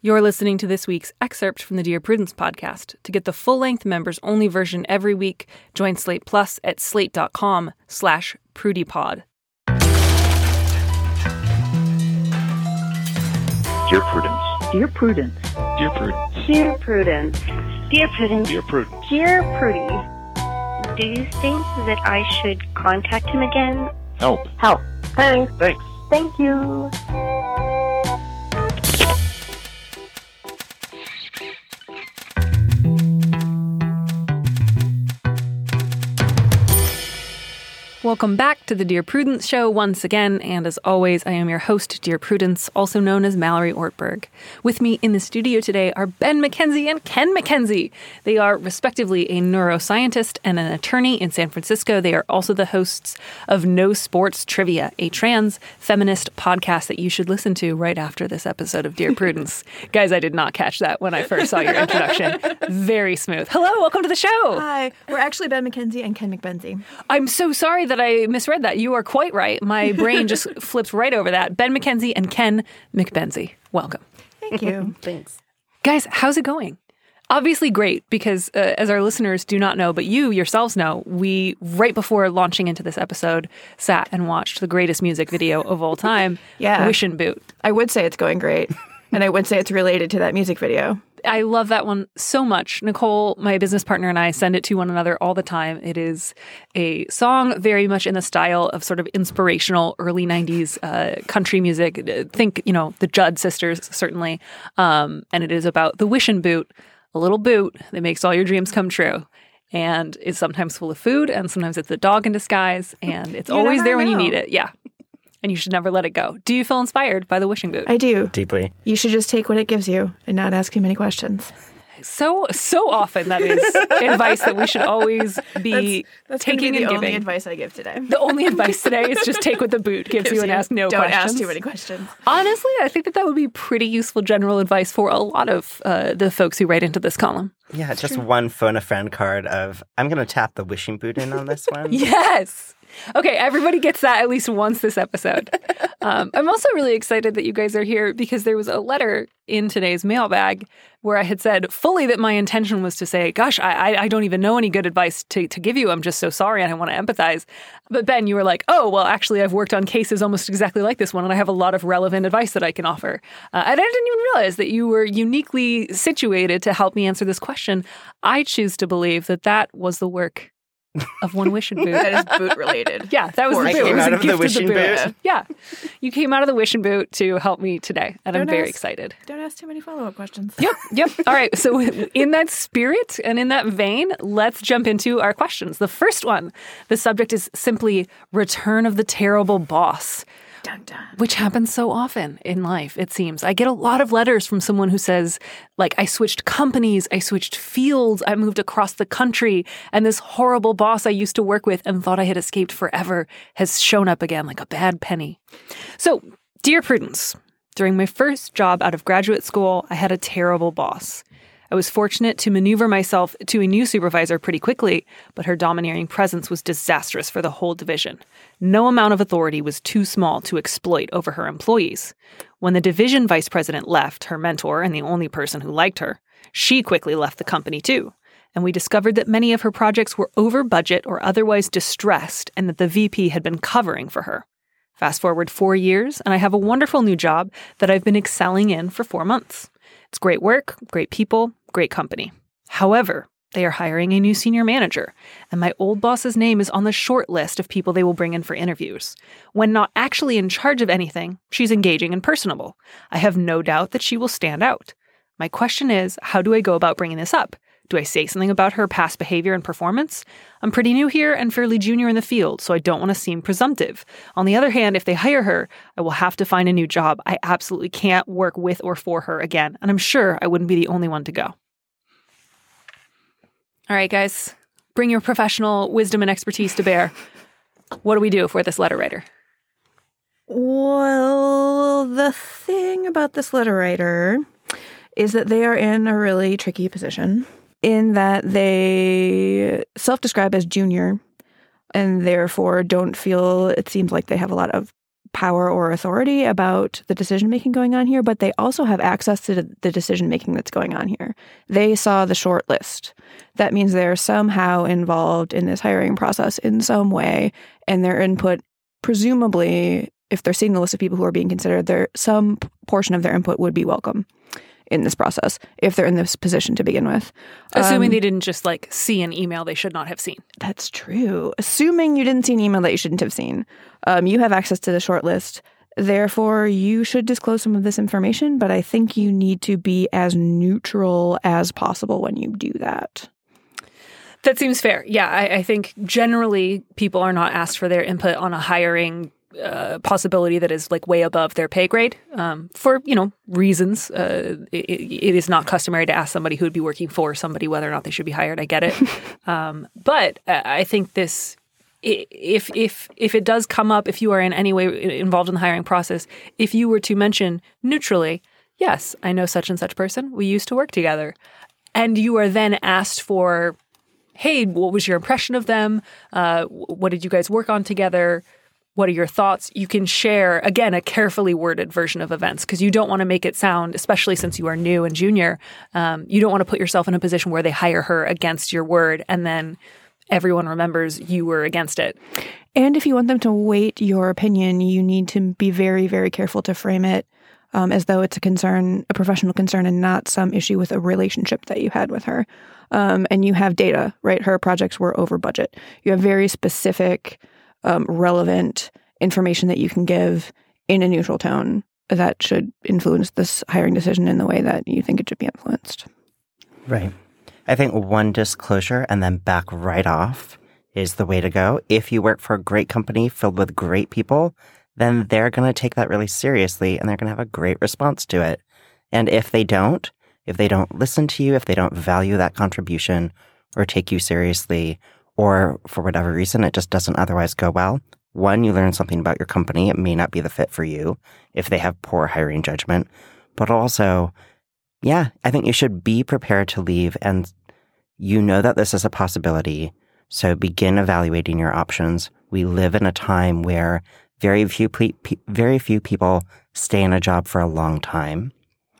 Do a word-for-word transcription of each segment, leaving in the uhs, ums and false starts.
You're listening to this week's excerpt from the Dear Prudence podcast. To get the full-length members-only version every week, join Slate Plus at slate.com slash prudypod. Dear Prudence. Dear Prudence. Dear Prudence. Dear Prudence. Dear Prudence. Dear Prudence. Dear Prudy. Do you think that I should contact him again? Help. Help. Thanks. Thanks. Thank you. Welcome back to the Dear Prudence Show once again, and as always, I am your host, Dear Prudence, also known as Mallory Ortberg. With me in the studio today are Ben McKenzie and Ken McKenzie. They are respectively a neuroscientist and an attorney in San Francisco. They are also the hosts of No Sports Trivia, a trans feminist podcast that you should listen to right after this episode of Dear Prudence. Guys, I did not catch that when I first saw your introduction. Very smooth. Hello, welcome to the show. Hi, we're actually Ben McKenzie and Ken McBenzie. I'm so sorry that I misread that. You are quite right. My brain just flipped right over that. Ben McKenzie and Ken McBenzie. Welcome. Thank you. Thanks. Guys, how's it going? Obviously great, because uh, as our listeners do not know, but you yourselves know, we, right before launching into this episode, sat and watched the greatest music video of all time, Yeah. Wish and Boot. I would say it's going great, and I would say it's related to that music video. I love that one so much. Nicole, my business partner, and I send it to one another all the time. It is a song very much in the style of sort of inspirational early nineties uh, country music. Think, you know, the Judd sisters, certainly. Um, and it is about the wish and boot, a little boot that makes all your dreams come true. And it's sometimes full of food, and sometimes it's a dog in disguise, and it's You always never there when you know. need it. Yeah. And you should never let it go. Do you feel inspired by the wishing boot? I do. Deeply. You should just take what it gives you and not ask too many questions. So, so often that is advice that we should always be That's gonna taking be the and only giving. advice I give today. The only advice today is just take what the boot gives, Gives you and you. ask no Don't questions. ask too many questions. Honestly, I think that that would be pretty useful general advice for a lot of uh, the folks who write into this column. Yeah, just one phone a friend card of, I'm going to tap the wishing boot in on this one. Yes. Okay, everybody gets that at least once this episode. Um, I'm also really excited that you guys are here because there was a letter in today's mailbag where I had said fully that my intention was to say, gosh, I, I don't even know any good advice to, to give you. I'm just so sorry and I want to empathize. But Ben, you were like, oh, well, actually, I've worked on cases almost exactly like this one, and I have a lot of relevant advice that I can offer. Uh, and I didn't even realize that you were uniquely situated to help me answer this question. I choose to believe that that was the work of one wish and boot. That is boot related. Yeah, that was For the I boot. It came was out a of the gift wishing boot. Yeah. You came out of the wish and boot to help me today, and I'm Don't very ask- excited. Don't ask too many follow-up questions. Yep, yep. All right, so in that spirit and in that vein, let's jump into our questions. The first one, the subject is simply Return of the Terrible Boss. Dun, dun. Which happens so often in life, it seems. I get a lot of letters from someone who says, like, I switched companies, I switched fields, I moved across the country, and this horrible boss I used to work with and thought I had escaped forever has shown up again like a bad penny. So, dear Prudence, during my first job out of graduate school, I had a terrible boss. I was fortunate to maneuver myself to a new supervisor pretty quickly, but her domineering presence was disastrous for the whole division. No amount of authority was too small to exploit over her employees. When the division vice president left, her mentor and the only person who liked her, she quickly left the company too. And we discovered that many of her projects were over budget or otherwise distressed, and that the V P had been covering for her. Fast forward four years, and I have a wonderful new job that I've been excelling in for four months. It's great work, great people, great company. However, they are hiring a new senior manager, and my old boss's name is on the short list of people they will bring in for interviews. When not actually in charge of anything, she's engaging and personable. I have no doubt that she will stand out. My question is, how do I go about bringing this up? Do I say something about her past behavior and performance? I'm pretty new here and fairly junior in the field, so I don't want to seem presumptive. On the other hand, if they hire her, I will have to find a new job. I absolutely can't work with or for her again, and I'm sure I wouldn't be the only one to go. All right, guys, bring your professional wisdom and expertise to bear. What do we do for this letter writer? Well, the thing about this letter writer is that they are in a really tricky position in that they self-describe as junior and therefore don't feel, it seems like they have a lot of power or authority about the decision-making going on here, but they also have access to the decision-making that's going on here. They saw the short list. That means they're somehow involved in this hiring process in some way, and their input, presumably, if they're seeing the list of people who are being considered, there some portion of their input would be welcome in this process if they're in this position to begin with. Assuming Um, they didn't just like see an email they should not have seen. That's true. Assuming you didn't see an email that you shouldn't have seen, um, you have access to the short list. Therefore, you should disclose some of this information, but I think you need to be as neutral as possible when you do that. That seems fair. Yeah, I, I think generally people are not asked for their input on a hiring uh, possibility that is like way above their pay grade um, for, you know, reasons. Uh, it, it is not customary to ask somebody who would be working for somebody whether or not they should be hired. I get it. um, but I think this, if if if it does come up, if you are in any way involved in the hiring process, if you were to mention neutrally, yes, I know such and such person, we used to work together, and you are then asked for, hey, what was your impression of them? Uh, what did you guys work on together? What are your thoughts? You can share, again, a carefully worded version of events because you don't want to make it sound, especially since you are new and junior, um, you don't want to put yourself in a position where they hire her against your word and then everyone remembers you were against it. And if you want them to weight your opinion, you need to be very, very careful to frame it um, as though it's a concern, a professional concern, and not some issue with a relationship that you had with her. Um, and you have data, right? Her projects were over budget. You have very specific, um, relevant information that you can give in a neutral tone that should influence this hiring decision in the way that you think it should be influenced. Right. I think one disclosure and then back right off is the way to go. If you work for a great company filled with great people, then they're going to take that really seriously and they're going to have a great response to it. And if they don't, if they don't listen to you, if they don't value that contribution or take you seriously, or for whatever reason, it just doesn't otherwise go well, one, you learn something about your company. It may not be the fit for you if they have poor hiring judgment. But also, yeah, I think you should be prepared to leave and you know that this is a possibility. So begin evaluating your options. We live in a time where very few pe- pe- very few people stay in a job for a long time.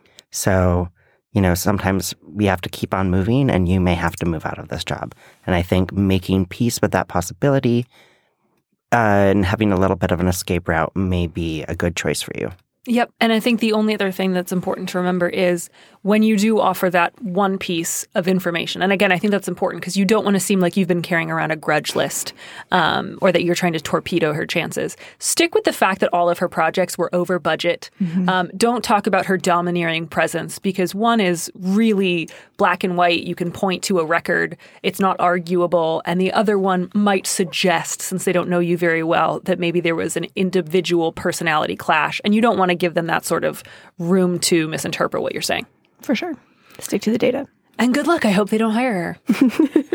So, you know, sometimes we have to keep on moving and you may have to move out of this job. And I think making peace with that possibility uh, and having a little bit of an escape route may be a good choice for you. Yep. And I think the only other thing that's important to remember is when you do offer that one piece of information, and again, I think that's important because you don't want to seem like you've been carrying around a grudge list um, or that you're trying to torpedo her chances. Stick with the fact that all of her projects were over budget. Mm-hmm. Um, don't talk about her domineering presence because one is really black and white. You can point to a record. It's not arguable. And the other one might suggest, since they don't know you very well, that maybe there was an individual personality clash. And you don't want to give them that sort of room to misinterpret what you're saying. For sure. Stick to the data. And good luck. I hope they don't hire her.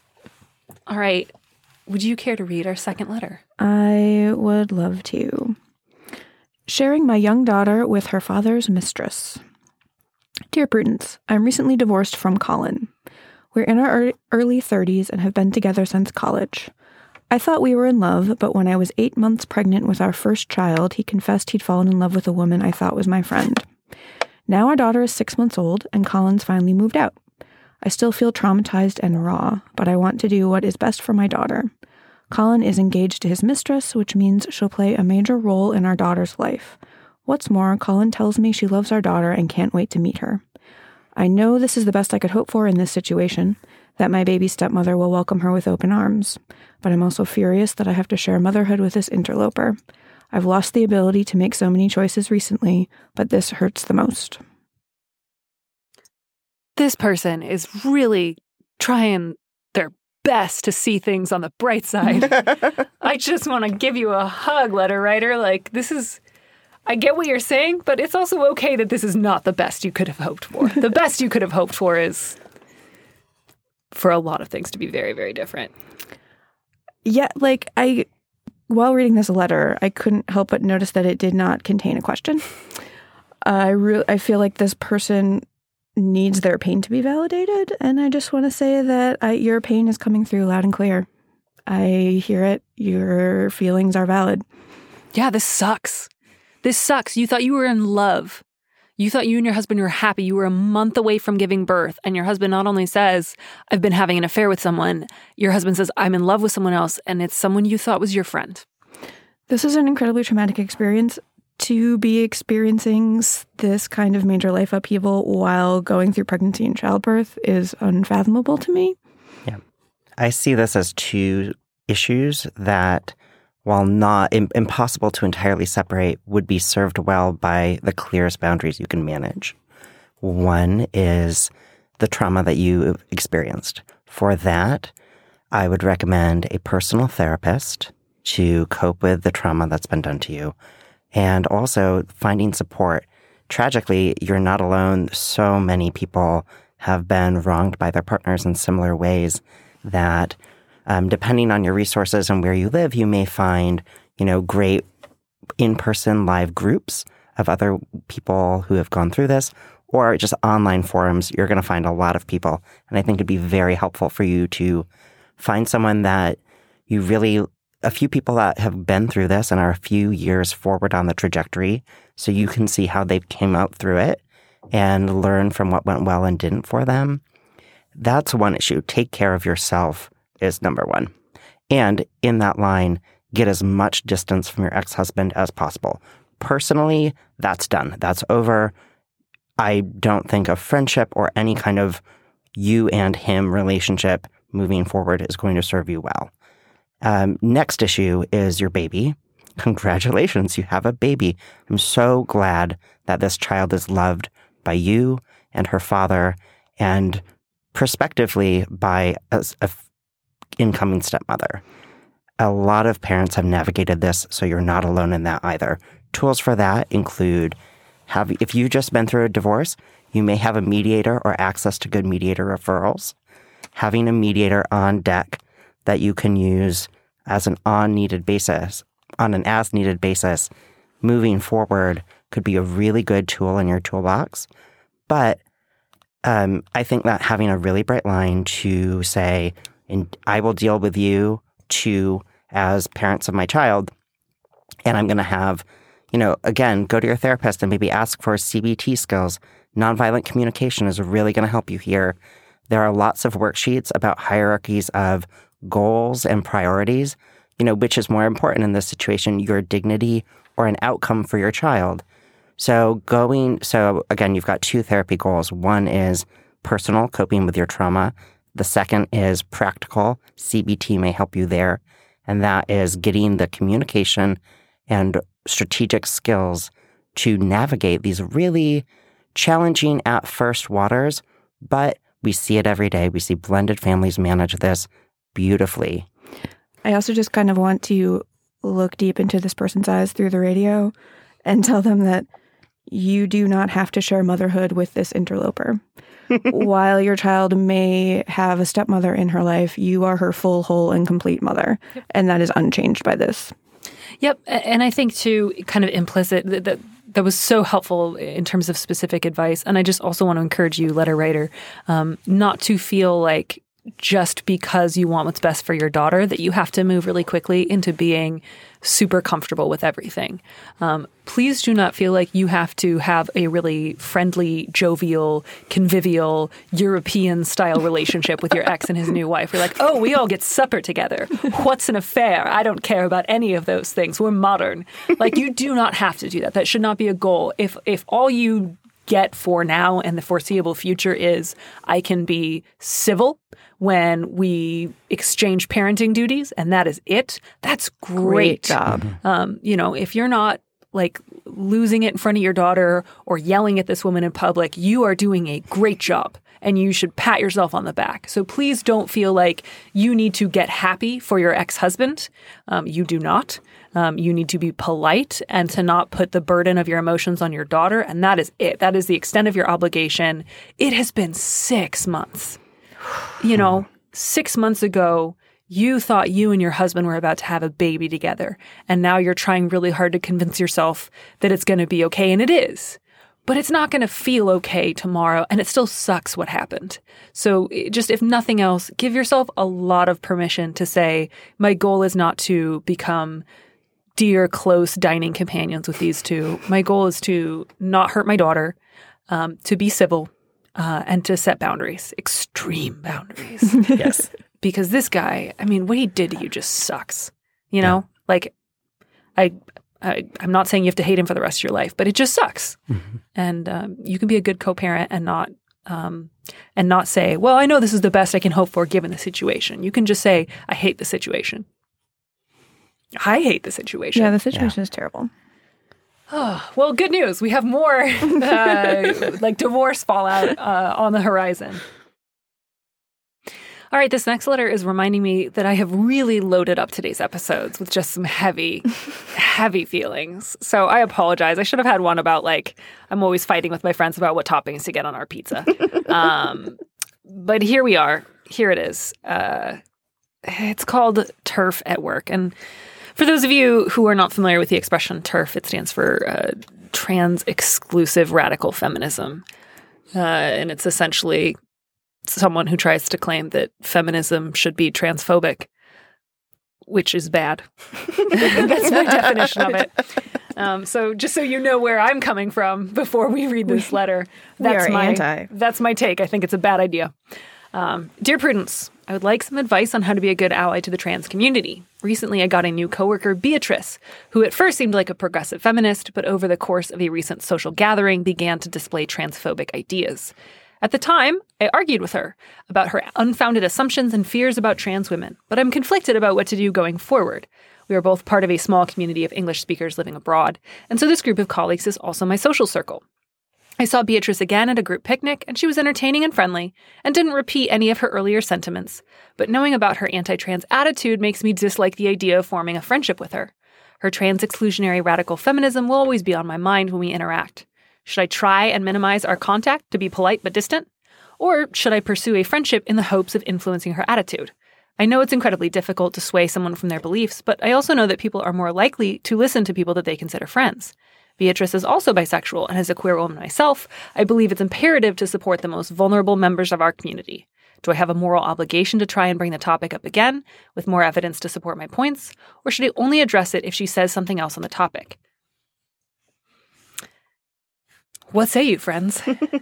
All right. Would you care to read our second letter? I would love to. Sharing my young daughter with her father's mistress. Dear Prudence, I'm recently divorced from Colin. We're in our early thirties and have been together since college. I thought we were in love, but when I was eight months pregnant with our first child, he confessed he'd fallen in love with a woman I thought was my friend. Now our daughter is six months old, and Colin's finally moved out. I still feel traumatized and raw, but I want to do what is best for my daughter. Colin is engaged to his mistress, which means she'll play a major role in our daughter's life. What's more, Colin tells me she loves our daughter and can't wait to meet her. I know this is the best I could hope for in this situation, that my baby stepmother will welcome her with open arms. But I'm also furious that I have to share motherhood with this interloper. I've lost the ability to make so many choices recently, but this hurts the most. This person is really trying their best to see things on the bright side. I just want to give you a hug, letter writer. Like, this is... I get what you're saying, but it's also okay that this is not the best you could have hoped for. The best you could have hoped for is for a lot of things to be very, very different. Yeah, like, I... While reading this letter, I couldn't help but notice that it did not contain a question. Uh, I re- I feel like this person needs their pain to be validated, and I just want to say that I, your pain is coming through loud and clear. I hear it. Your feelings are valid. Yeah, this sucks. This sucks. You thought you were in love. You thought you and your husband were happy. You were a month away from giving birth. And your husband not only says, I've been having an affair with someone, your husband says, I'm in love with someone else. And it's someone you thought was your friend. This is an incredibly traumatic experience. To be experiencing this kind of major life upheaval while going through pregnancy and childbirth is unfathomable to me. Yeah. I see this as two issues that, while not im- impossible to entirely separate, would be served well by the clearest boundaries you can manage. One is the trauma that you experienced. For that, I would recommend a personal therapist to cope with the trauma that's been done to you. And also finding support. Tragically, you're not alone. So many people have been wronged by their partners in similar ways that, um, depending on your resources and where you live, you may find, you know, great in-person live groups of other people who have gone through this, or just online forums. You're going to find a lot of people. And I think it'd be very helpful for you to find someone that you really a few people that have been through this and are a few years forward on the trajectory, so you can see how they came out through it and learn from what went well and didn't for them. That's one issue. Take care of yourself is number one. And in that line, get as much distance from your ex-husband as possible. Personally, that's done. That's over. I don't think a friendship or any kind of you and him relationship moving forward is going to serve you well. Um, next issue is your baby. Congratulations, you have a baby. I'm so glad that this child is loved by you and her father, and prospectively by a, a incoming stepmother. A lot of parents have navigated this, so you're not alone in that either. Tools for that include, have if you've just been through a divorce, you may have a mediator or access to good mediator referrals. Having a mediator on deck that you can use as an on-needed basis, on an as-needed basis, moving forward could be a really good tool in your toolbox. But um, I think that having a really bright line to say, and I will deal with you two as parents of my child, and I'm going to have, you know, again, go to your therapist and maybe ask for C B T skills. Nonviolent communication is really going to help you here. There are lots of worksheets about hierarchies of goals and priorities, you know, which is more important in this situation, your dignity or an outcome for your child. So going, so again, you've got two therapy goals. One is personal, coping with your trauma. The second is practical. C B T may help you there. And that is getting the communication and strategic skills to navigate these really challenging at first waters, but we see it every day. We see blended families manage this beautifully. I also just kind of want to look deep into this person's eyes through the radio and tell them that you do not have to share motherhood with this interloper. While your child may have a stepmother in her life, you are her full, whole, and complete mother. Yep. And that is unchanged by this. Yep. And I think, too, kind of implicit, that, that that was so helpful in terms of specific advice. And I just also want to encourage you, letter writer, um, not to feel like just because you want what's best for your daughter that you have to move really quickly into being super comfortable with everything. Um, please do not feel like you have to have a really friendly, jovial, convivial, European-style relationship with your ex and his new wife. You're like, oh, we all get supper together. What's an affair? I don't care about any of those things. We're modern. Like, you do not have to do that. That should not be a goal. If if all you get for now and the foreseeable future is I can be civil when we exchange parenting duties, and that is it. That's great. Great job. Mm-hmm. Um, you know, if you're not like losing it in front of your daughter or yelling at this woman in public, you are doing a great job. And you should pat yourself on the back. So please don't feel like you need to get happy for your ex-husband. Um, you do not. Um, you need to be polite and to not put the burden of your emotions on your daughter. And that is it. That is the extent of your obligation. It has been six months. You know, six months ago, you thought you and your husband were about to have a baby together. And now you're trying really hard to convince yourself that it's going to be okay. And it is. But it's not going to feel okay tomorrow, and it still sucks what happened. So just, if nothing else, give yourself a lot of permission to say, my goal is not to become dear, close dining companions with these two. My goal is to not hurt my daughter, um, to be civil, uh, and to set boundaries, extreme boundaries. Yes. Because this guy, I mean, what he did to you just sucks. You know, yeah. like I, I, I'm not saying you have to hate him for the rest of your life, but it just sucks. Mm-hmm. And um, you can be a good co-parent and not, um, and not say, well, I know this is the best I can hope for given the situation. You can just say, I hate the situation. I hate the situation. Yeah, the situation yeah. is terrible. Oh, well, good news. We have more uh, like divorce fallout uh, on the horizon. All right, this next letter is reminding me that I have really loaded up today's episodes with just some heavy, heavy feelings. So I apologize. I should have had one about, like, I'm always fighting with my friends about what toppings to get on our pizza. um, but here we are. Here it is. Uh, it's called TERF at Work. And for those of you who are not familiar with the expression TERF, it stands for uh, Trans-Exclusive Radical Feminism. Uh, and it's essentially someone who tries to claim that feminism should be transphobic, which is bad. That's my definition of it. Um, so just so you know where I'm coming from before we read this letter, that's we are my anti. That's my take. I think it's a bad idea. Um, Dear Prudence, I would like some advice on how to be a good ally to the trans community. Recently, I got a new coworker, Beatrice, who at first seemed like a progressive feminist, but over the course of a recent social gathering began to display transphobic ideas. At the time, I argued with her about her unfounded assumptions and fears about trans women, but I'm conflicted about what to do going forward. We are both part of a small community of English speakers living abroad, and so this group of colleagues is also my social circle. I saw Beatrice again at a group picnic, and she was entertaining and friendly, and didn't repeat any of her earlier sentiments, but knowing about her anti-trans attitude makes me dislike the idea of forming a friendship with her. Her trans-exclusionary radical feminism will always be on my mind when we interact. Should I try and minimize our contact to be polite but distant? Or should I pursue a friendship in the hopes of influencing her attitude? I know it's incredibly difficult to sway someone from their beliefs, but I also know that people are more likely to listen to people that they consider friends. Beatrice is also bisexual, and as a queer woman myself, I believe it's imperative to support the most vulnerable members of our community. Do I have a moral obligation to try and bring the topic up again, with more evidence to support my points? Or should I only address it if she says something else on the topic? What say you, friends?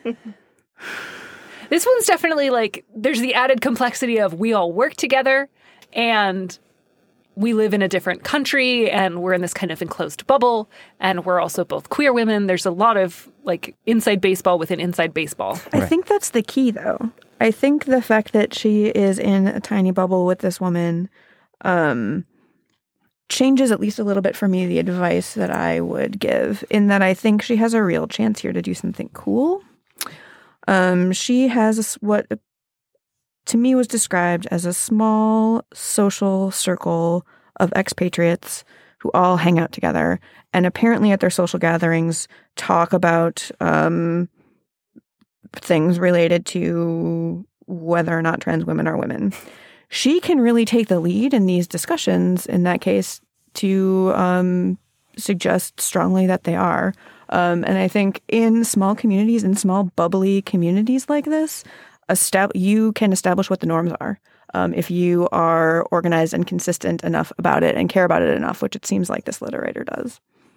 This one's definitely like, there's the added complexity of we all work together and we live in a different country and we're in this kind of enclosed bubble and we're also both queer women. There's a lot of like inside baseball within inside baseball. I right. think that's the key, though. I think the fact that she is in a tiny bubble with this woman um, changes at least a little bit for me the advice that I would give, in that I think she has a real chance here to do something cool. Um, she has what to me was described as a small social circle of expatriates who all hang out together and apparently at their social gatherings talk about um, things related to whether or not trans women are women. She can really take the lead in these discussions, in that case, to um, suggest strongly that they are. Um, and I think in small communities, in small bubbly communities like this, estab- you can establish what the norms are. Um, if you are organized and consistent enough about it and care about it enough, which it seems like this letter writer does.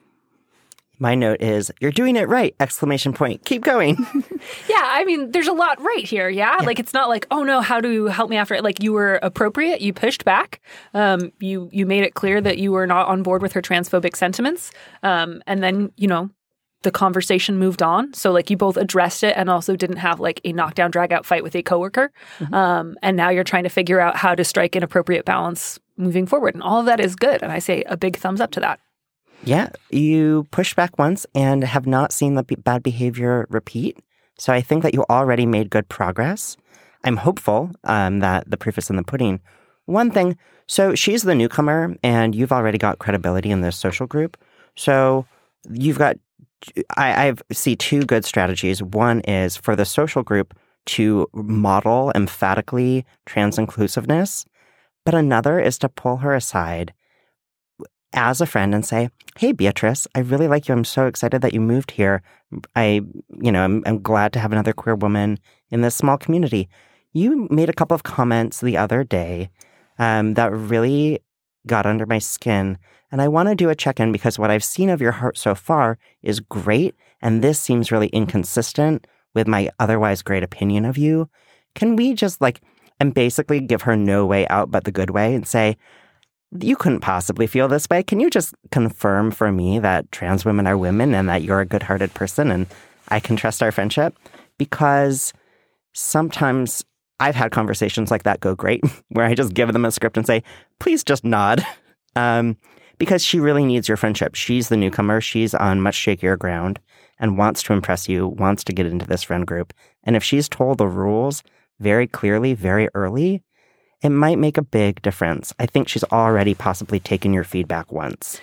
My note is, you're doing it right! Exclamation point. Keep going. Yeah, I mean, there's a lot right here, yeah? yeah? Like, it's not like, oh no, how do you help me after it? Like, you were appropriate, you pushed back, um, you you made it clear that you were not on board with her transphobic sentiments, um, and then, you know, the conversation moved on. So, like, you both addressed it and also didn't have, like, a knockdown, drag-out fight with a coworker. Mm-hmm. Um, and now you're trying to figure out how to strike an appropriate balance moving forward. And all of that is good. And I say a big thumbs up to that. Yeah, you pushed back once and have not seen the b- bad behavior repeat. So I think that you already made good progress. I'm hopeful um, that the proof is in the pudding. One thing, so she's the newcomer and you've already got credibility in this social group. So you've got, I, I see two good strategies. One is for the social group to model emphatically trans inclusiveness, but another is to pull her aside as a friend and say, hey, Beatrice, I really like you. I'm so excited that you moved here. I, you know, I'm, I'm glad to have another queer woman in this small community. You made a couple of comments the other day um, that really got under my skin, and I want to do a check-in because what I've seen of your heart so far is great, and this seems really inconsistent with my otherwise great opinion of you. Can we just, like, and basically give her no way out but the good way and say, you couldn't possibly feel this way. Can you just confirm for me that trans women are women and that you're a good-hearted person and I can trust our friendship? Because sometimes I've had conversations like that go great, where I just give them a script and say, please just nod. Um, because she really needs your friendship. She's the newcomer. She's on much shakier ground and wants to impress you, wants to get into this friend group. And if she's told the rules very clearly, very early, it might make a big difference. I think she's already possibly taken your feedback once.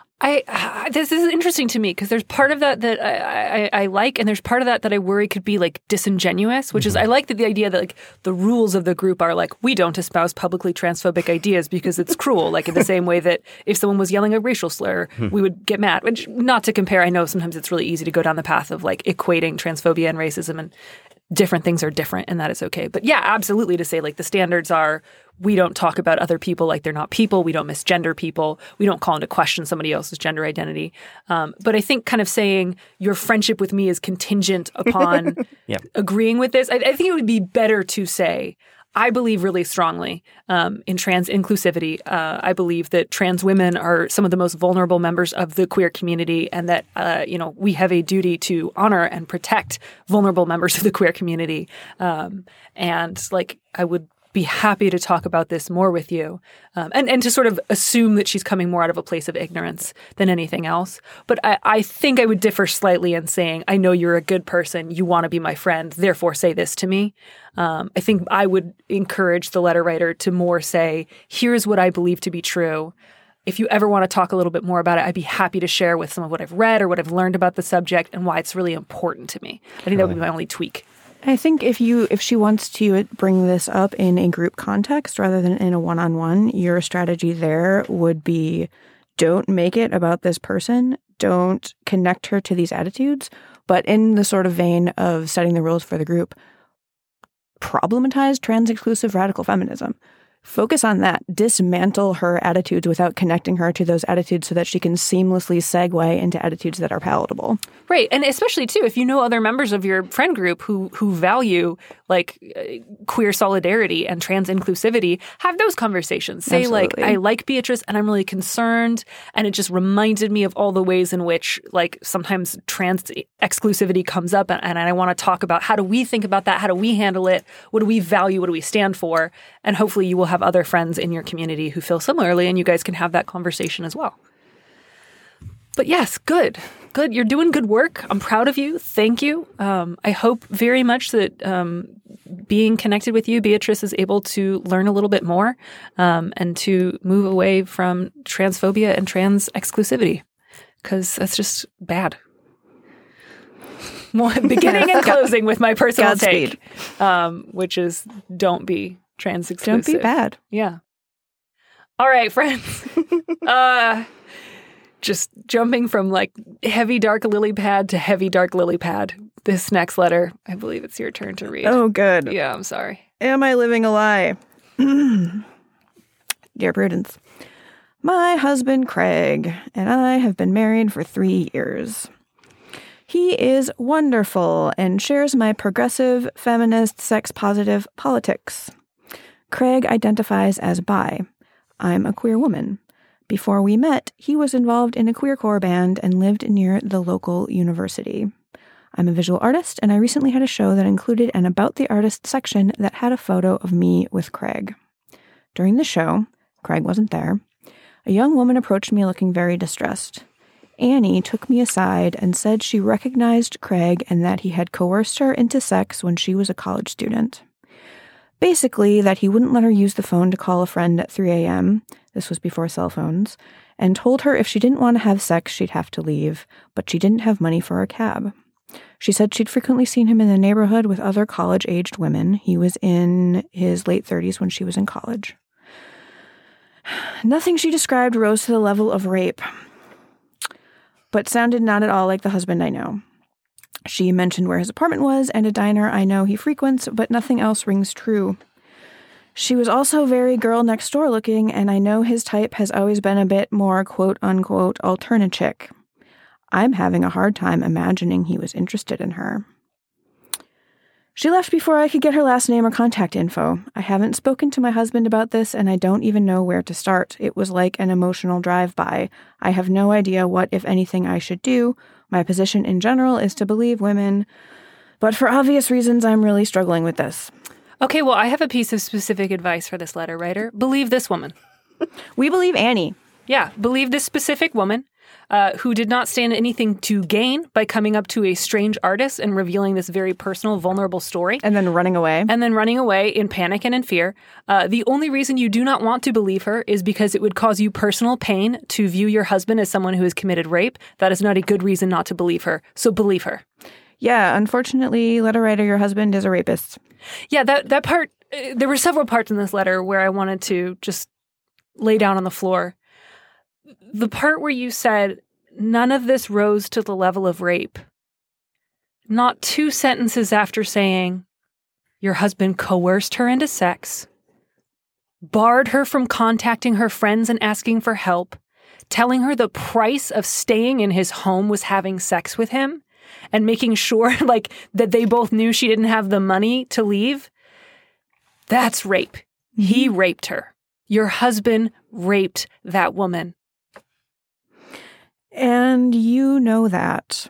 I uh, this is interesting to me because there's part of that that I, I, I like, and there's part of that that I worry could be like disingenuous, which mm-hmm. is I like the, the idea that like the rules of the group are like, we don't espouse publicly transphobic ideas because it's cruel, like in the same way that if someone was yelling a racial slur, mm-hmm. we would get mad. Which, not to compare, I know sometimes it's really easy to go down the path of like equating transphobia and racism, and different things are different, and that is okay. But yeah, absolutely to say like the standards are, we don't talk about other people like they're not people. We don't misgender people. We don't call into question somebody else's gender identity. Um, but I think kind of saying your friendship with me is contingent upon yep. agreeing with this, I, I think it would be better to say, I believe really strongly um, in trans inclusivity. Uh, I believe that trans women are some of the most vulnerable members of the queer community, and that uh, you know we have a duty to honor and protect vulnerable members of the queer community. Um, and like, I would be happy to talk about this more with you, um, and, and to sort of assume that she's coming more out of a place of ignorance than anything else. But I, I think I would differ slightly in saying, I know you're a good person, you want to be my friend, therefore say this to me. Um, I think I would encourage the letter writer to more say, here's what I believe to be true. If you ever want to talk a little bit more about it, I'd be happy to share with some of what I've read or what I've learned about the subject and why it's really important to me. I think that would be my only tweak. I think if you if she wants to bring this up in a group context rather than in a one-on-one, your strategy there would be, don't make it about this person, don't connect her to these attitudes, but in the sort of vein of setting the rules for the group, problematize trans-exclusive radical feminism. Focus on that. Dismantle her attitudes without connecting her to those attitudes so that she can seamlessly segue into attitudes that are palatable. Right. And especially, too, if you know other members of your friend group who who value, like, uh, queer solidarity and trans inclusivity, have those conversations. Say, Absolutely. like, I like Beatrice and I'm really concerned. And it just reminded me of all the ways in which, like, sometimes trans exclusivity comes up. And, and I want to talk about how do we think about that? How do we handle it? What do we value? What do we stand for? And hopefully you will have other friends in your community who feel similarly, and you guys can have that conversation as well. But yes, good. Good. You're doing good work. I'm proud of you. Thank you. Um, I hope very much that um, being connected with you, Beatrice, is able to learn a little bit more um, and to move away from transphobia and trans exclusivity, because that's just bad. Beginning and closing with my personal Godspeed. take, um, which is don't be trans exclusive. Don't be bad. Yeah. All right, friends. uh, just jumping from like heavy dark lily pad to heavy dark lily pad. This next letter, I believe it's your turn to read. Oh, good. Yeah, I'm sorry. Am I living a lie? Dear Prudence, my husband Craig and I have been married for three years. He is wonderful and shares my progressive, feminist, sex-positive politics. Craig identifies as bi. I'm a queer woman. Before we met, he was involved in a queercore band and lived near the local university. I'm a visual artist, and I recently had a show that included an About the Artist section that had a photo of me with Craig. During the show, Craig wasn't there, a young woman approached me looking very distressed. Annie took me aside and said she recognized Craig and that he had coerced her into sex when she was a college student. Basically, that he wouldn't let her use the phone to call a friend at three a.m., this was before cell phones, and told her if she didn't want to have sex, she'd have to leave, but she didn't have money for a cab. She said she'd frequently seen him in the neighborhood with other college-aged women. He was in his late thirties when she was in college. Nothing she described rose to the level of rape, but sounded not at all like the husband I know. She mentioned where his apartment was and a diner I know he frequents, but nothing else rings true. She was also very girl next door looking, and I know his type has always been a bit more quote-unquote alternachick. I'm having a hard time imagining he was interested in her. She left before I could get her last name or contact info. I haven't spoken to my husband about this, and I don't even know where to start. It was like an emotional drive-by. I have no idea what, if anything, I should do. My position in general is to believe women, but for obvious reasons, I'm really struggling with this. Okay, well, I have a piece of specific advice for this letter writer. Believe this woman. We believe Annie. Yeah, believe this specific woman uh, who did not stand anything to gain by coming up to a strange artist and revealing this very personal, vulnerable story. And then running away. And then running away in panic and in fear. Uh, the only reason you do not want to believe her is because it would cause you personal pain to view your husband as someone who has committed rape. That is not a good reason not to believe her. So believe her. Yeah, unfortunately, letter writer, your husband is a rapist. Yeah, that, that part, uh, there were several parts in this letter where I wanted to just lay down on the floor. The part where you said, none of this rose to the level of rape. Not two sentences after saying, your husband coerced her into sex, barred her from contacting her friends and asking for help, telling her the price of staying in his home was having sex with him, and making sure like that they both knew she didn't have the money to leave. That's rape. Mm-hmm. He raped her. Your husband raped that woman. And you know that.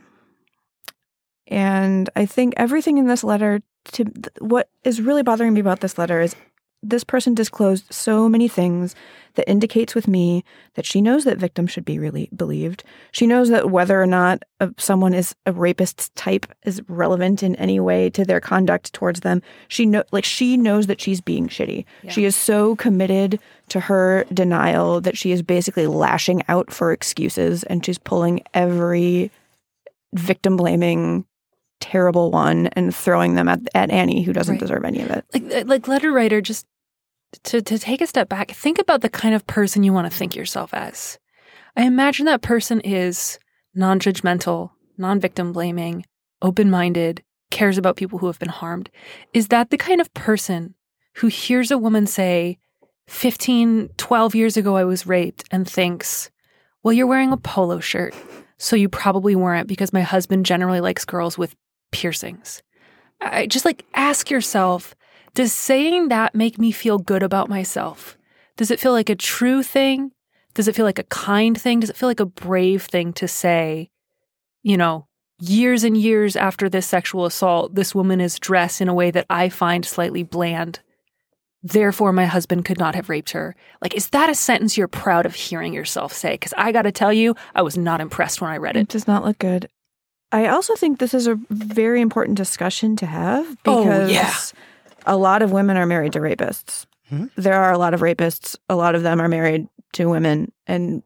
And I think everything in this letter, to what is really bothering me about this letter is this person disclosed so many things that indicates with me that she knows that victims should be really believed. She knows that whether or not a, someone is a rapist's type is relevant in any way to their conduct towards them. She know, like she knows that she's being shitty. Yeah. She is so committed to her denial that she is basically lashing out for excuses, and she's pulling every victim blaming terrible one and throwing them at, at Annie, who doesn't right. deserve any of it. Like, like letter writer, just to, to take a step back, think about the kind of person you want to think yourself as. I imagine that person is non-judgmental, non-victim blaming, open-minded, cares about people who have been harmed. Is that the kind of person who hears a woman say, fifteen, twelve years ago I was raped, and thinks, well, you're wearing a polo shirt, so you probably weren't because my husband generally likes girls with piercings. I just like ask yourself, does saying that make me feel good about myself? Does it feel like a true thing? Does it feel like a kind thing? Does it feel like a brave thing to say, you know, years and years after this sexual assault, this woman is dressed in a way that I find slightly bland. Therefore, my husband could not have raped her. Like, is that a sentence you're proud of hearing yourself say? Because I got to tell you, I was not impressed when I read it. It does not look good. I also think this is a very important discussion to have because oh, yeah. a lot of women are married to rapists. Hmm? There are a lot of rapists. A lot of them are married to women. And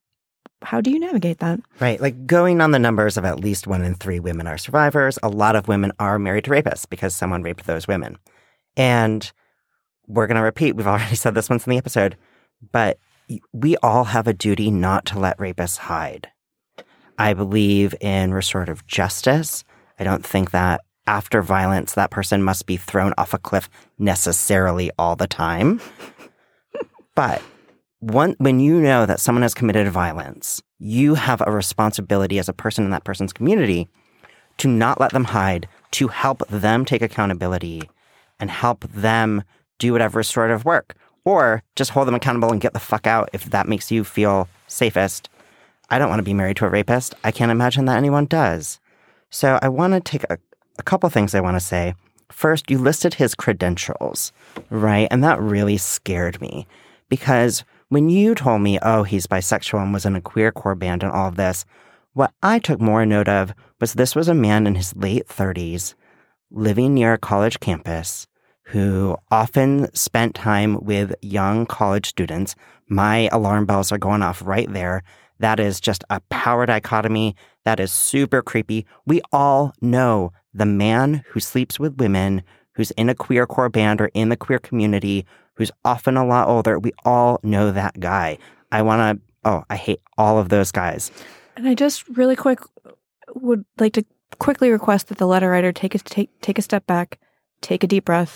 how do you navigate that? Right. Like going on the numbers of at least one in three women are survivors. A lot of women are married to rapists because someone raped those women. And we're going to repeat, we've already said this once in the episode, but we all have a duty not to let rapists hide. I believe in restorative justice. I don't think that after violence, that person must be thrown off a cliff necessarily all the time. But one, when you know that someone has committed violence, you have a responsibility as a person in that person's community to not let them hide, to help them take accountability and help them do whatever restorative work, or just hold them accountable and get the fuck out if that makes you feel safest. I don't want to be married to a rapist. I can't imagine that anyone does. So I want to take a, a couple things I want to say. First, you listed his credentials, right? And that really scared me because when you told me, oh, he's bisexual and was in a queer core band and all of this, what I took more note of was this was a man in his late thirties living near a college campus who often spent time with young college students. My alarm bells are going off right there. That is just a power dichotomy. That is super creepy. We all know the man who sleeps with women, who's in a queer core band or in the queer community, who's often a lot older. We all know that guy. I want to, oh, I hate all of those guys. And I just really quick would like to quickly request that the letter writer take a, take, take a step back, take a deep breath,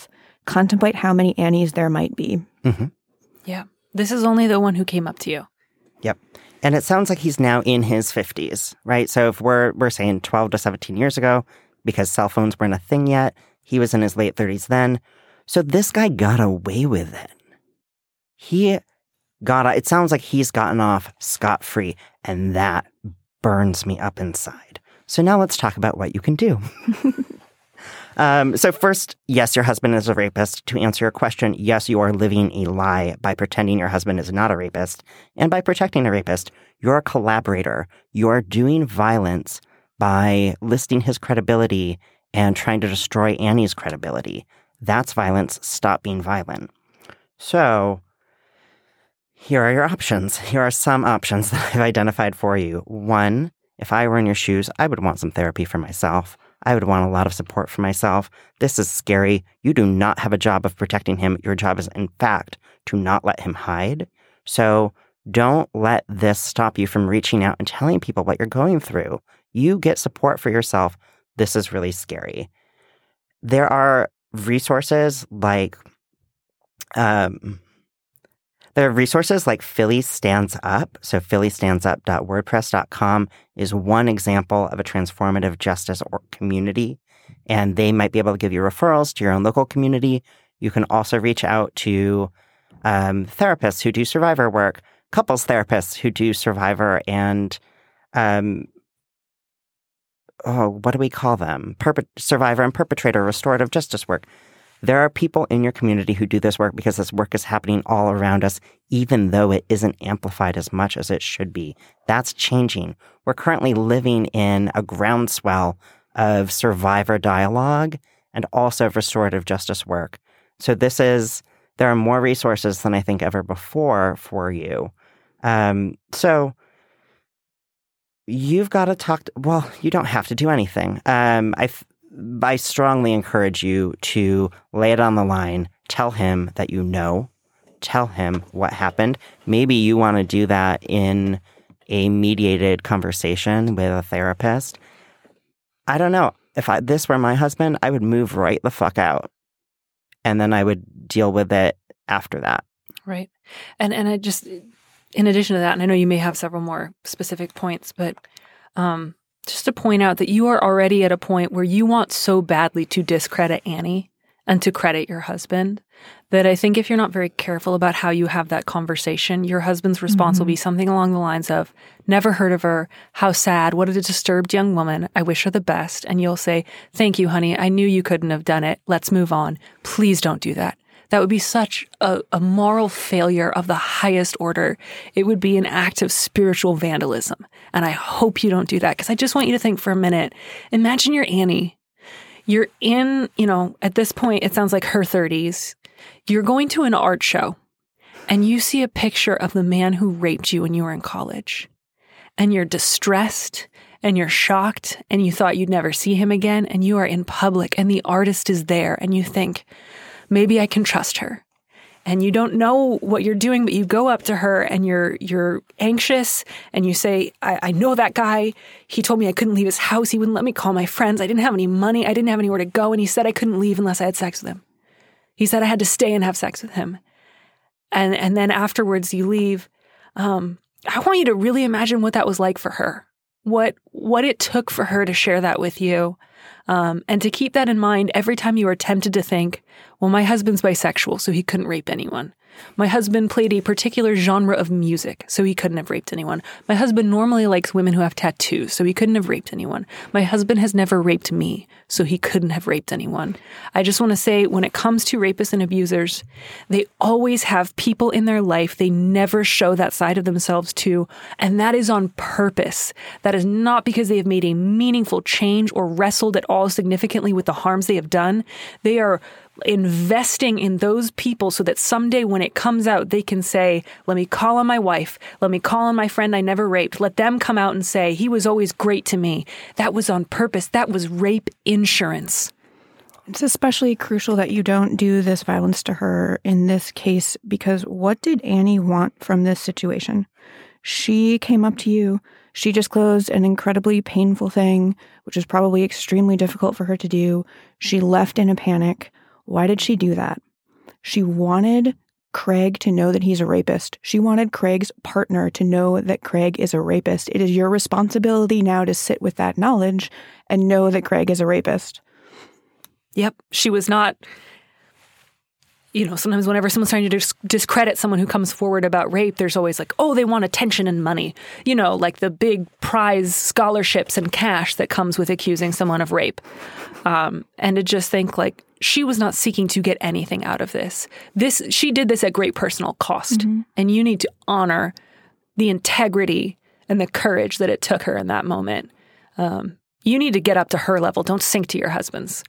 contemplate how many Annies there might be. Mm-hmm. Yeah. This is only the one who came up to you. Yep. And it sounds like he's now in his fifties, right? So if we're we're saying twelve to seventeen years ago, because cell phones weren't a thing yet, he was in his late thirties then. So this guy got away with it. He got, it sounds like he's gotten off scot-free, and that burns me up inside. So now let's talk about what you can do. um, so first, yes, your husband is a rapist. To answer your question, yes, you are living a lie by pretending your husband is not a rapist. And by protecting a rapist, you're a collaborator. You're doing violence by listing his credibility and trying to destroy Annie's credibility. That's violence. Stop being violent. So here are your options. Here are some options that I've identified for you. One, if I were in your shoes, I would want some therapy for myself. I would want a lot of support for myself. This is scary. You do not have a job of protecting him. Your job is, in fact, to not let him hide. So don't let this stop you from reaching out and telling people what you're going through. You get support for yourself. This is really scary. There are resources like, um, there are resources like Philly Stands Up. So philly stands up dot wordpress dot com is one example of a transformative justice or community, and they might be able to give you referrals to your own local community. You can also reach out to um, therapists who do survivor work, couples therapists who do survivor and, um, oh, what do we call them? Perpet- survivor and perpetrator restorative justice work. There are people in your community who do this work because this work is happening all around us, even though it isn't amplified as much as it should be. That's changing. We're currently living in a groundswell of survivor dialogue and also of restorative justice work. So this is, there are more resources than I think ever before for you. Um, so you've got to talk to, well, you don't have to do anything. Um, I I strongly encourage you to lay it on the line. Tell him that you know. Tell him what happened. Maybe you want to do that in a mediated conversation with a therapist. I don't know. If I, this were my husband, I would move right the fuck out. And then I would deal with it after that. Right. And and I just, in addition to that, and I know you may have several more specific points, but um, just to point out that you are already at a point where you want so badly to discredit Annie and to credit your husband that I think if you're not very careful about how you have that conversation, your husband's response mm-hmm. will be something along the lines of, never heard of her, how sad, what a disturbed young woman, I wish her the best. And you'll say, thank you, honey, I knew you couldn't have done it, let's move on. Please don't do that. That would be such a, a moral failure of the highest order. It would be an act of spiritual vandalism. And I hope you don't do that, because I just want you to think for a minute. Imagine you're Annie. You're in, you know, at this point, it sounds like her thirties. You're going to an art show and you see a picture of the man who raped you when you were in college. And you're distressed and you're shocked and you thought you'd never see him again. And you are in public and the artist is there and you think, maybe I can trust her. And you don't know what you're doing, but you go up to her and you're you're anxious and you say, I, I know that guy. He told me I couldn't leave his house. He wouldn't let me call my friends. I didn't have any money. I didn't have anywhere to go. And he said I couldn't leave unless I had sex with him. He said I had to stay and have sex with him. And and then afterwards you leave. Um, I want you to really imagine what that was like for her. What what it took for her to share that with you. Um, and to keep that in mind every time you are tempted to think, well, my husband's bisexual, so he couldn't rape anyone. My husband played a particular genre of music, so he couldn't have raped anyone. My husband normally likes women who have tattoos, so he couldn't have raped anyone. My husband has never raped me, so he couldn't have raped anyone. I just want to say, when it comes to rapists and abusers, they always have people in their life they never show that side of themselves to, and that is on purpose. That is not because they have made a meaningful change or wrestled at all significantly with the harms they have done. They are investing in those people so that someday when it comes out, they can say, let me call on my wife. Let me call on my friend I never raped. Let them come out and say, he was always great to me. That was on purpose. That was rape insurance. It's especially crucial that you don't do this violence to her in this case, because what did Annie want from this situation? She came up to you. She disclosed an incredibly painful thing, which was probably extremely difficult for her to do. She left in a panic. Why did she do that? She wanted Craig to know that he's a rapist. She wanted Craig's partner to know that Craig is a rapist. It is your responsibility now to sit with that knowledge and know that Craig is a rapist. Yep. She was not, you know, sometimes whenever someone's trying to dis- discredit someone who comes forward about rape, there's always like, oh, they want attention and money. You know, like the big prize scholarships and cash that comes with accusing someone of rape. Um, and to just think like, she was not seeking to get anything out of this. This she did this at great personal cost. Mm-hmm. And you need to honor the integrity and the courage that it took her in that moment. Um, you need to get up to her level. Don't sink to your husband's.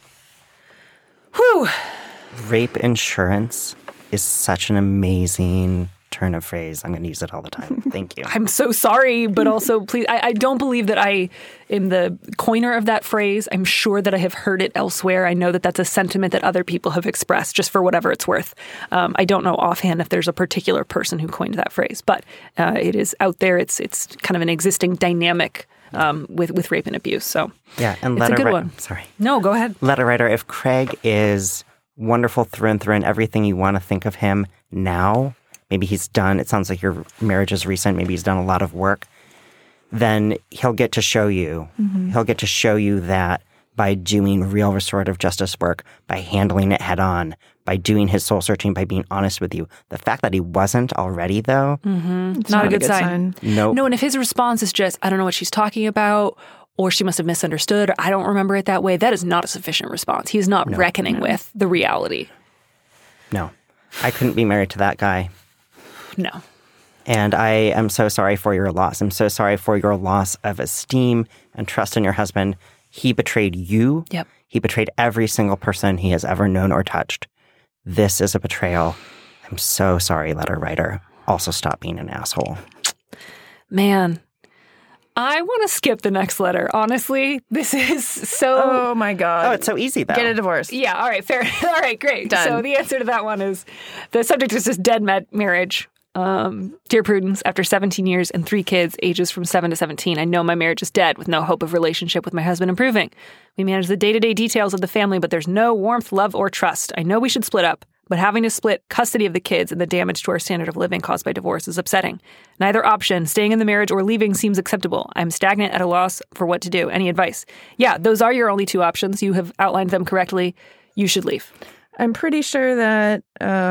Whew. Rape insurance is such an amazing turn of phrase. I'm going to use it all the time. Thank you. I'm so sorry, but also please, I, I don't believe that I am the coiner of that phrase. I'm sure that I have heard it elsewhere. I know that that's a sentiment that other people have expressed just for whatever it's worth. Um, I don't know offhand if there's a particular person who coined that phrase, but uh, it is out there. It's it's kind of an existing dynamic um, with, with rape and abuse. So yeah, and it's letter a good ri- one. Sorry. No, go ahead. Letter writer, if Craig is wonderful through and through and everything you want to think of him now, maybe he's done, it sounds like your marriage is recent, maybe he's done a lot of work, then he'll get to show you. Mm-hmm. He'll get to show you that by doing real restorative justice work, by handling it head on, by doing his soul searching, by being honest with you. The fact that he wasn't already, though, mm-hmm. it's not, not a good, good sign. sign. No. No, and if his response is just, I don't know what she's talking about, or she must have misunderstood, or I don't remember it that way, that is not a sufficient response. He is not No. reckoning No. with the reality. No. I couldn't be married to that guy. No. And I am so sorry for your loss. I'm so sorry for your loss of esteem and trust in your husband. He betrayed you. Yep. He betrayed every single person he has ever known or touched. This is a betrayal. I'm so sorry, letter writer. Also, stop being an asshole. Man, I want to skip the next letter. Honestly, this is so... Oh my God. Oh, it's so easy, though. Get a divorce. Yeah, all right, fair. All right, great. Done. So the answer to that one is, the subject is just dead med- marriage. Um, Dear Prudence, after seventeen years and three kids, ages from seven to seventeen, I know my marriage is dead with no hope of relationship with my husband improving. We manage the day-to-day details of the family, but there's no warmth, love, or trust. I know we should split up, but having to split custody of the kids and the damage to our standard of living caused by divorce is upsetting. Neither option, staying in the marriage or leaving, seems acceptable. I'm stagnant at a loss for what to do. Any advice? Yeah, those are your only two options. You have outlined them correctly. You should leave. I'm pretty sure that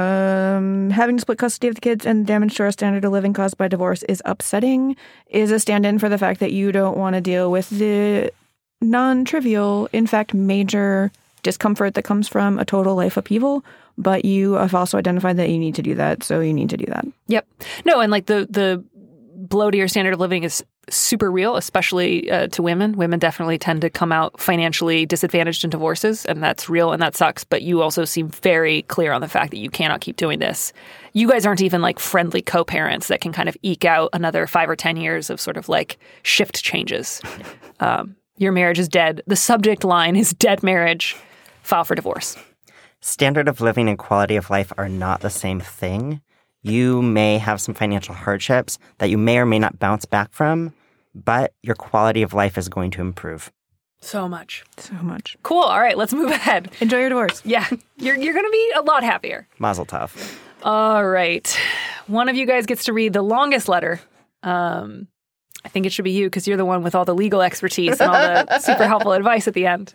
um, having to split custody of the kids and damage to our standard of living caused by divorce is upsetting, is a stand-in for the fact that you don't want to deal with the non-trivial, in fact, major discomfort that comes from a total life upheaval. But you have also identified that you need to do that, so you need to do that. Yep. No, and like the the blow to your standard of living is super real, especially uh, to women. Women definitely tend to come out financially disadvantaged in divorces, and that's real and that sucks. But you also seem very clear on the fact that you cannot keep doing this. You guys aren't even like friendly co-parents that can kind of eke out another five or ten years of sort of like shift changes. Um, your marriage is dead. The subject line is dead marriage. File for divorce. Standard of living and quality of life are not the same thing. You may have some financial hardships that you may or may not bounce back from, but your quality of life is going to improve. So much. So much. Cool. All right, let's move ahead. Enjoy your divorce. Yeah, you're you're going to be a lot happier. Mazel tov. All right. One of you guys gets to read the longest letter. Um, I think it should be you because you're the one with all the legal expertise and all the super helpful advice at the end.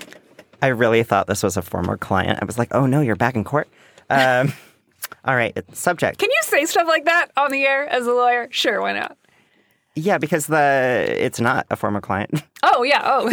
I really thought this was a former client. I was like, oh no, you're back in court. Um, all right, subject. Can you say stuff like that on the air as a lawyer? Sure, why not? Yeah, because the it's not a former client. Oh, yeah. Oh.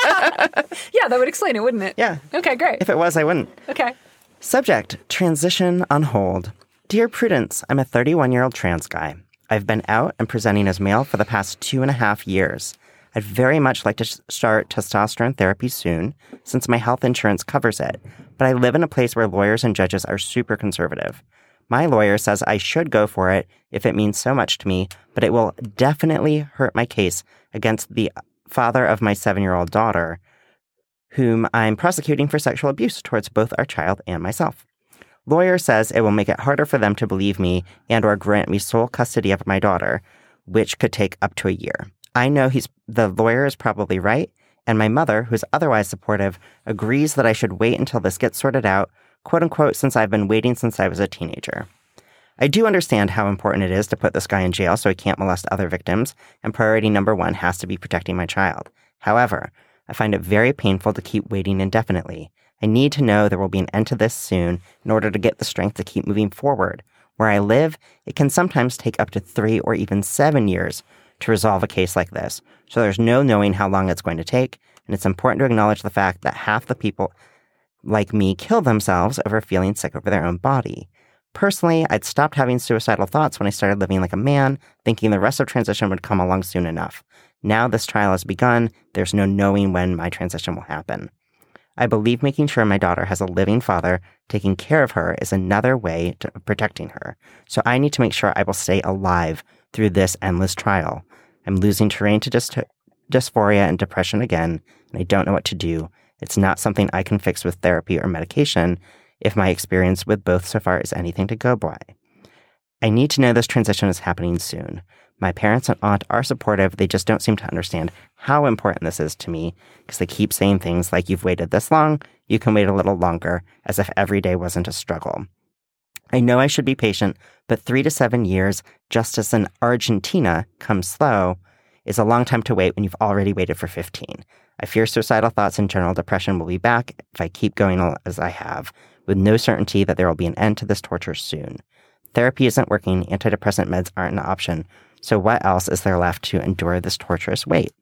Yeah, that would explain it, wouldn't it? Yeah. Okay, great. If it was, I wouldn't. Okay. Subject, transition on hold. Dear Prudence, I'm a thirty-one-year-old trans guy. I've been out and presenting as male for the past two and a half years. I'd very much like to start testosterone therapy soon, since my health insurance covers it, but I live in a place where lawyers and judges are super conservative. My lawyer says I should go for it if it means so much to me, but it will definitely hurt my case against the father of my seven-year-old daughter, whom I'm prosecuting for sexual abuse towards both our child and myself. Lawyer says it will make it harder for them to believe me and or grant me sole custody of my daughter, which could take up to a year. I know he's the lawyer is probably right, And my mother, who's otherwise supportive, agrees that I should wait until this gets sorted out, quote unquote, since I've been waiting since I was a teenager. I do understand how important it is to put this guy in jail so he can't molest other victims, and priority number one has to be protecting my child. However, I find it very painful to keep waiting indefinitely. I need to know there will be an end to this soon in order to get the strength to keep moving forward. Where I live, it can sometimes take up to three or even seven years to resolve a case like this, so there's no knowing how long it's going to take, and it's important to acknowledge the fact that half the people like me kill themselves over feeling sick over their own body. Personally, I'd stopped having suicidal thoughts when I started living like a man, thinking the rest of transition would come along soon enough. Now this trial has begun, there's no knowing when my transition will happen. I believe making sure my daughter has a living father taking care of her is another way to protecting her. So I need to make sure I will stay alive through this endless trial. I'm losing terrain to dys- dysphoria and depression again, and I don't know what to do. It's not something I can fix with therapy or medication if my experience with both so far is anything to go by. I need to know this transition is happening soon. My parents and aunt are supportive. They just don't seem to understand how important this is to me because they keep saying things like, you've waited this long, you can wait a little longer, as if every day wasn't a struggle. I know I should be patient, but three to seven years, just as in Argentina, comes slow, is a long time to wait when you've already waited for fifteen. I fear suicidal thoughts and general depression will be back if I keep going as I have, with no certainty that there will be an end to this torture soon. Therapy isn't working, antidepressant meds aren't an option, so what else is there left to endure this torturous wait?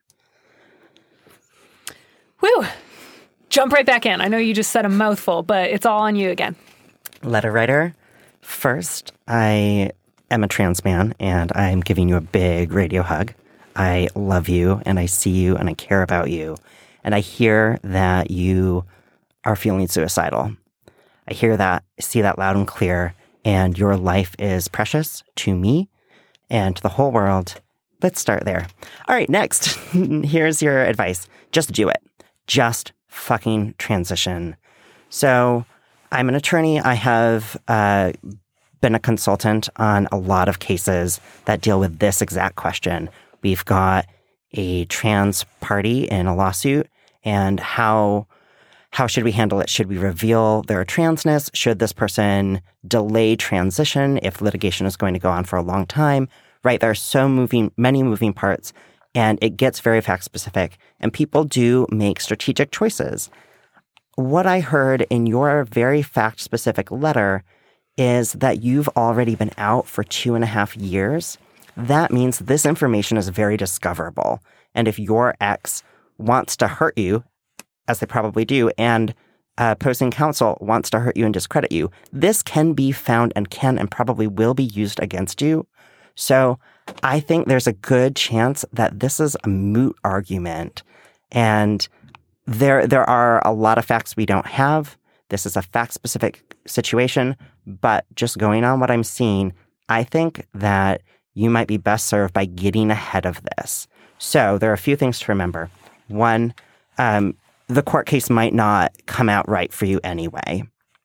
Whew. Jump right back in. I know you just said a mouthful, but it's all on you again. Letter writer, first, I am a trans man, and I'm giving you a big radio hug. I love you, and I see you, and I care about you. And I hear that you are feeling suicidal. I hear that, see that loud and clear, and your life is precious to me and to the whole world. Let's start there. All right, next, here's your advice. Just do it. Just fucking transition. So I'm an attorney. I have uh, been a consultant on a lot of cases that deal with this exact question. We've got a trans party in a lawsuit, and how how should we handle it? Should we reveal their transness? Should this person delay transition if litigation is going to go on for a long time? Right? There are so moving, many moving parts, and it gets very fact specific, and people do make strategic choices. What I heard in your very fact specific letter is that you've already been out for two and a half years. That means this information is very discoverable. And if your ex wants to hurt you, as they probably do, and uh, opposing counsel wants to hurt you and discredit you, this can be found and can and probably will be used against you. So I think there's a good chance that this is a moot argument. And there, there are a lot of facts we don't have. This is a fact-specific situation, but just going on what I'm seeing, I think that you might be best served by getting ahead of this. So there are a few things to remember. One, um, the court case might not come out right for you anyway.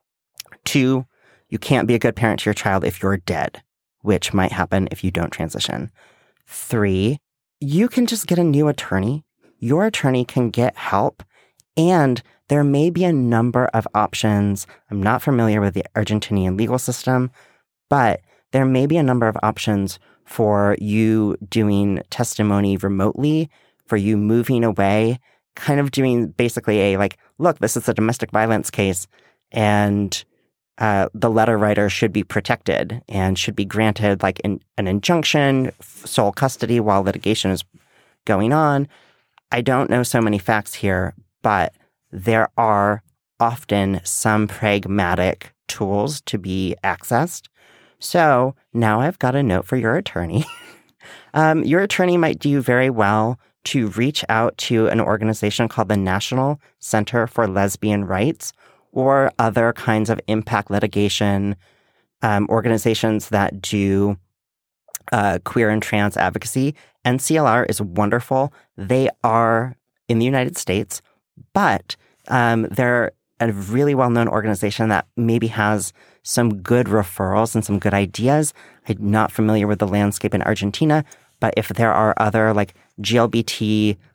Two, you can't be a good parent to your child if you're dead, which might happen if you don't transition. Three, you can just get a new attorney. Your attorney can get help, and there may be a number of options. I'm not familiar with the Argentinian legal system, but there may be a number of options for you doing testimony remotely, for you moving away, kind of doing basically a like, look, this is a domestic violence case, and uh, the letter writer should be protected and should be granted like in, an injunction, sole custody while litigation is going on. I don't know so many facts here, but there are often some pragmatic tools to be accessed. So now I've got a note for your attorney. um, your attorney might do very well to reach out to an organization called the National Center for Lesbian Rights or other kinds of impact litigation um, organizations that do uh, queer and trans advocacy. N C L R is wonderful. They are in the United States, but um, they're a really well-known organization that maybe has some good referrals and some good ideas. I'm not familiar with the landscape in Argentina, but if there are other like G L B T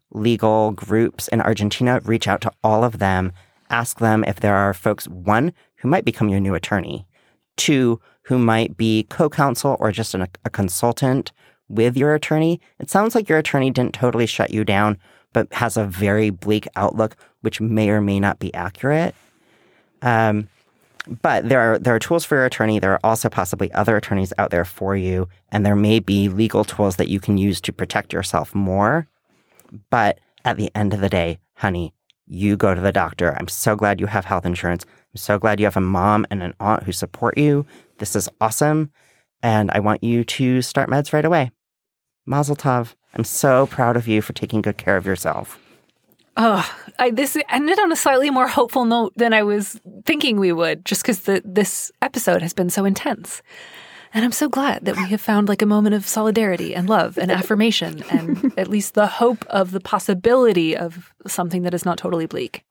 legal groups in Argentina, reach out to all of them. Ask them if there are folks, one, who might become your new attorney, two, who might be co-counsel or just an, a consultant with your attorney. It sounds like your attorney didn't totally shut you down, but has a very bleak outlook, which may or may not be accurate. Um, but there are there are tools for your attorney. There are also possibly other attorneys out there for you, and there may be legal tools that you can use to protect yourself more. But at the end of the day, honey, you go to the doctor. I'm so glad you have health insurance. I'm so glad you have a mom and an aunt who support you. This is awesome. And I want you to start meds right away. Mazel tov. I'm so proud of you for taking good care of yourself. Oh, I, this ended on a slightly more hopeful note than I was thinking we would, just because this episode has been so intense. And I'm so glad that we have found like a moment of solidarity and love and affirmation and at least the hope of the possibility of something that is not totally bleak.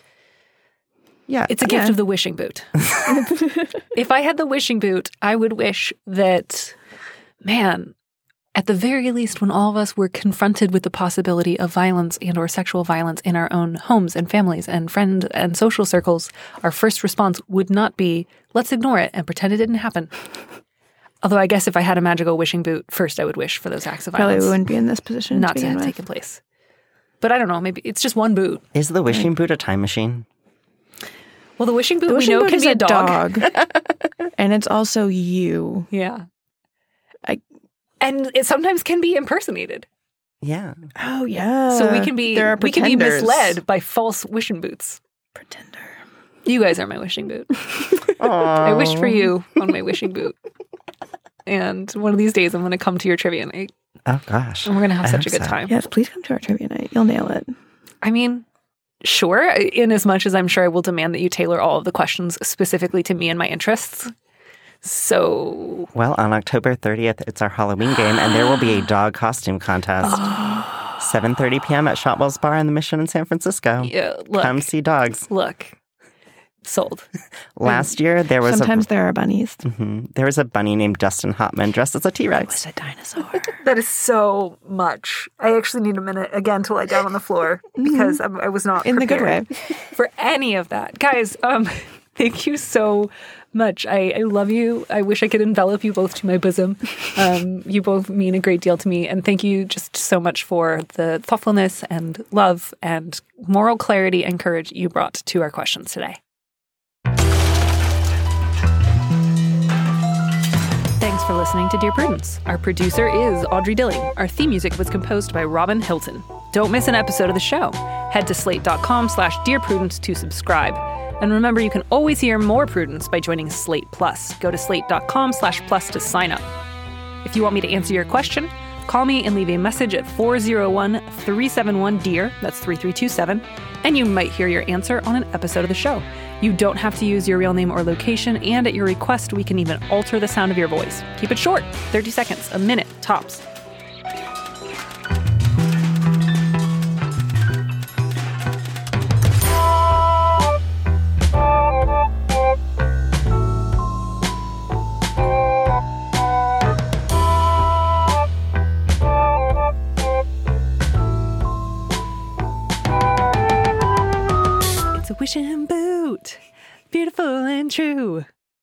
Yeah. It's a gift yeah. of the wishing boot. If I had the wishing boot, I would wish that, man, at the very least, when all of us were confronted with the possibility of violence and or sexual violence in our own homes and families and friend and social circles, our first response would not be, let's ignore it and pretend it didn't happen. Although I guess if I had a magical wishing boot, first I would wish for those acts of Probably violence wouldn't be in this position not to to begin have with. taken place. But I don't know, maybe it's just one boot. Is the wishing boot a time machine? Well, the wishing boot The we wishing know boot can is be a a dog. dog. And it's also you. Yeah. I- And it sometimes can be impersonated. Yeah. Oh, yeah. So we can be there are we can be pretenders. misled by false wishing boots. Pretender. You guys are my wishing boot. I wished for you on my wishing boot. And one of these days I'm going to come to your trivia night. Oh, gosh. And we're going to have I such a hope good so. time. Yes, please come to our trivia night. You'll nail it. I mean, sure, in as much as I'm sure I will demand that you tailor all of the questions specifically to me and my interests. So, Well, on October thirtieth, it's our Halloween game, and there will be a dog costume contest. seven thirty p.m. at Shotwell's Bar in the Mission in San Francisco. yeah, look, Come see dogs. look, sold. Last year, there was Sometimes there are bunnies. a mhm, there was a bunny named Dustin Hotman dressed as a T-Rex. It's a dinosaur. That is so much. I actually need a minute again to lie down on the floor because I, I was not In the good prepared way. for any of that. Guys, um, thank you so much. I, I love you. I wish I could envelop you both to my bosom. Um, you both mean a great deal to me. And thank you just so much for the thoughtfulness and love and moral clarity and courage you brought to our questions today. Thanks for listening to Dear Prudence. Our producer is Audrey Dilling. Our theme music was composed by Robin Hilton. Don't miss an episode of the show. Head to slate.com slash Dear Prudence to subscribe. And remember, you can always hear more Prudence by joining Slate Plus. Go to slate.com slash plus to sign up. If you want me to answer your question, call me and leave a message at four oh one, three seven one, D E A R, that's three three two seven, and you might hear your answer on an episode of the show. You don't have to use your real name or location, and at your request, we can even alter the sound of your voice. Keep it short, thirty seconds, a minute, tops. It's a wishing boot, beautiful and true.